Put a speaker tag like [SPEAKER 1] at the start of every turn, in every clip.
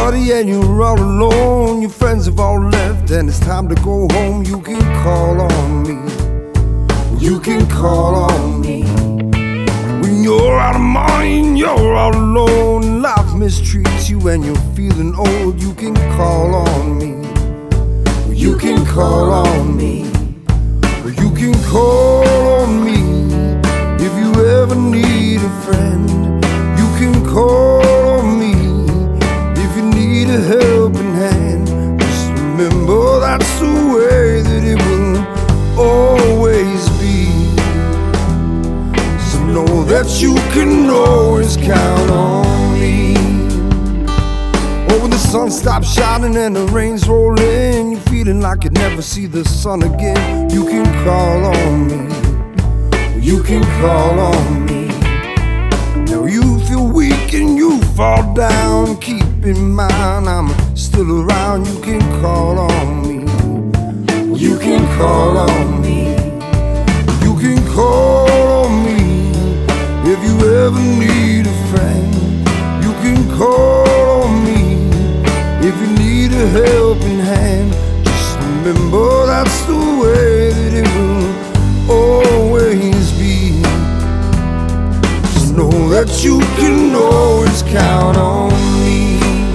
[SPEAKER 1] nobody and you're all alone. Your friends have all left and it's time to go home. You can call on me. You can call on me. When you're out of money and you're all alone, life mistreats you and you're feeling old. You can call on me. You can call on me. You can call on me if you ever need a friend. You can call on me if you need a helping hand. Just remember that's the way that it will always be. So know that you can always count on me. Oh, when the sun stops shining and the rain's rolling, you're feeling like you'd never see the sun again. You can call on me. You can call on me. Now you feel weak and you fall down. Keep in mind I'm still around. You can call on me. You can call on me. You can call on me if you ever need a friend. You can call on me if you need a helping hand. Just remember that's the way that it will always be. Just know that you can always count on me.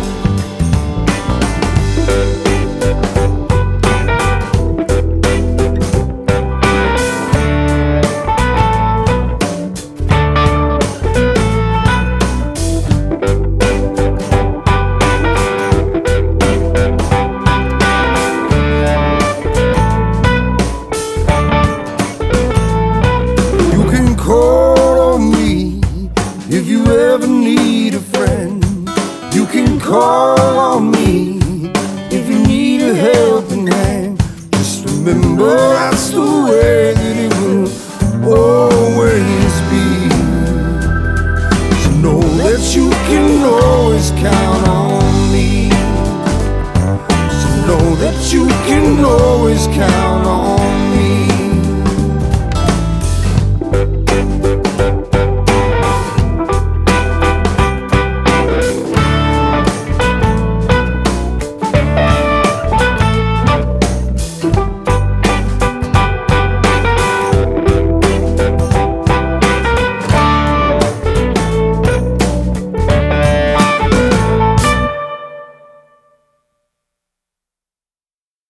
[SPEAKER 1] Call on me if you ever need a friend. You can call on me if you need a helping hand. Just remember that's the way that it will always be. So know that you can always count on me. So know that you can always count on me.